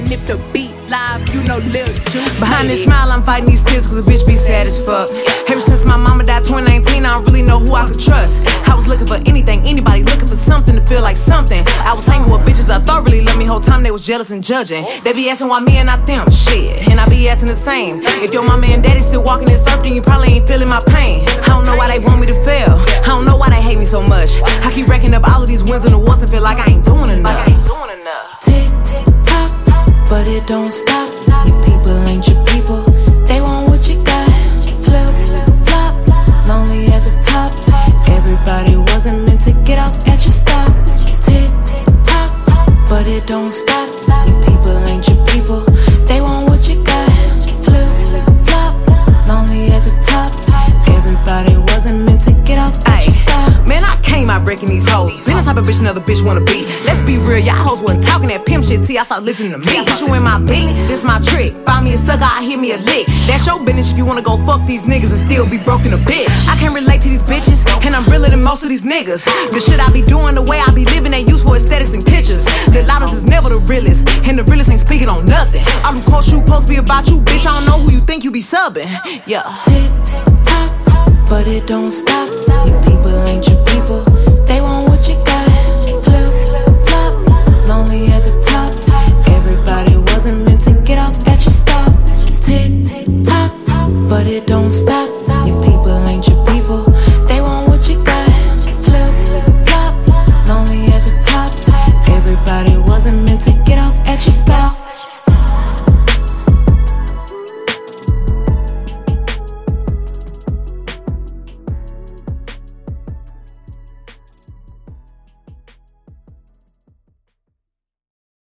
And if the beat live, you know Lil Juice. Behind this smile, I'm fighting these tears cause a bitch be sad as fuck. Ever since my mama died 2019, I don't really know who I could trust. I was looking for anything, anybody looking for something to feel like something. I was hanging with bitches I thought really loved me, whole time they was jealous and judging. They be asking why me and not them, shit. And I be asking the same. If your mama and daddy still walking this earth, then you probably ain't feeling my pain. I don't know why they want me to fail. I don't know why they hate me so much. I keep racking up all of these wins and awards and feel like I ain't doing enough. Tick, tick, tock, but it don't stop. You people ain't your people. They want what you got. Flip, flop, lonely at the top. Everybody wasn't meant to get off at your stop. Tick, tock, but it don't stop. You people ain't your people. They want what you got. Flip, flop, lonely at the top. Everybody wasn't meant to get off at your stop. Man, I came out breaking these hoes. Been the type of bitch another bitch wanna be. Let's be real, y'all hoes wasn't talking that pimp shit till y'all start listening to me. I put you in my business, this my trick. Find me a sucker, I hit me a lick. That's your business if you wanna go fuck these niggas and still be broken a bitch. I can't relate to these bitches, and I'm realer than most of these niggas. The shit I be doing, the way I be living, ain't used for aesthetics and pictures. The loudest is never the realest, and the realest ain't speaking on nothing. All them quotes you supposed to be about you, bitch. I don't know who you think you be subbing. Yeah. Tick, tock, but it don't stop. You people ain't your people. They want what you got. Flip, flop, lonely at the top. Everybody wasn't meant to get off at your stop. Tick, tock, but it don't stop.